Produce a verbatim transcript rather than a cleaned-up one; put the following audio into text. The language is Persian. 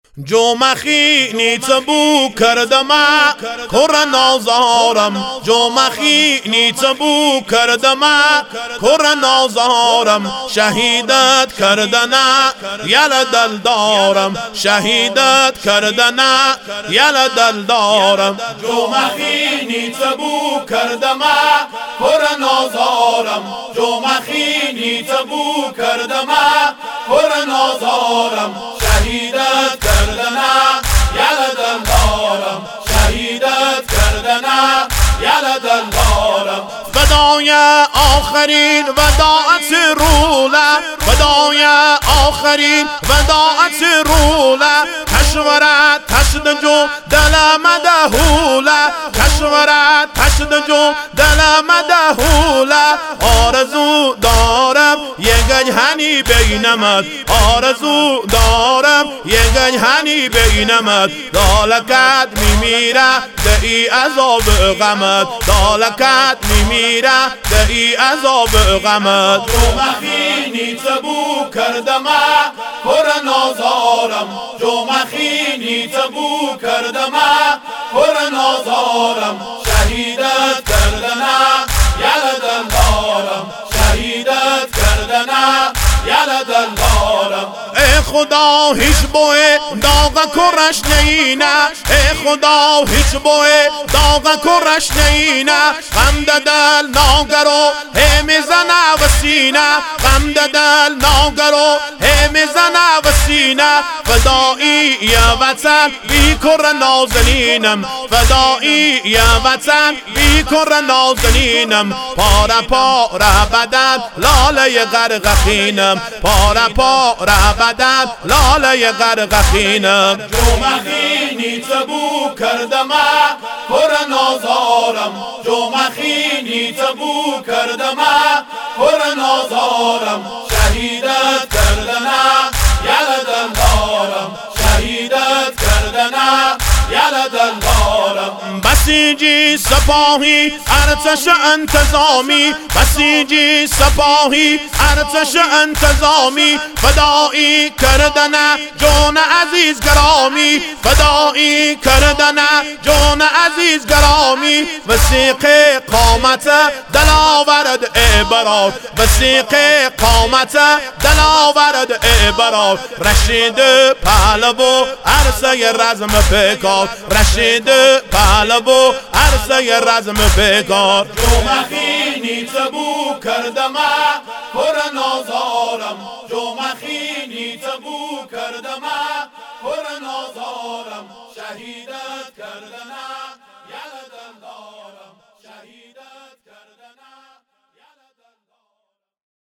جومخی بو کردم کر نازارم جومخی بو کردم کر نازارم شهیدت کردن یل دل دارم شهیدت کردن یل دل دارم جومخی بو کردم کر نازارم جومخی بو کردم کر نازارم شهیدت کردن یل دل دارم شهیدت کردن یل دل دارم فدای آخرین وداعت روله فدای آخرین وداعت روله کشورت تشد جو دل مدهوله کشورت تشد جو دل مدهوله آرزو دارم یه گجهنی بینمت آرزو دارم یه گجهنی بینمت دالکت میمیره دهی عذاب غمت دالکت میمیره دهی عذاب غمت جومخی بو کردم کر نازارم جومخی بو کردم کر نازارم شهیدت کردن یل دل دارم شهیدت کردن یل دل دارم ای خدا هیچ بوی داغ کرش نینه ای خدا هیچ بوی داغ کرش نینه غم دل ناگرو هی میزنه و سینه غم دل ناگرو هی میزنه و سینه فدایی یا وطن بی کر نازنینم فدایی یا وطن بی کر نازنینم پاره پاره بدن لاله غرقخینم پاره پاره بدن لاله غرقخینم جومخی بو کردم کر نازارم جومخی بو کردم کر نازارم شهیدت کردن یل دل دارم شهیدت کردن یل دل دارم بسیجی سپاهی ارتش انتظامی بسیجی سپاهی ارتش انتظامی فدایی کردن جان عزیز گرامی فدایی کردن جان عزیز گرامی وثیق قامت دل آورد عبرات وثیق قامت دل آورد عبرات رشید پهلو عرصه رزم پیکار رشید پهلو عرصه رزم پیکار جومخی بو کردم کر نازارم جومخی بو کردم کر نازارم شهیدت کردن یل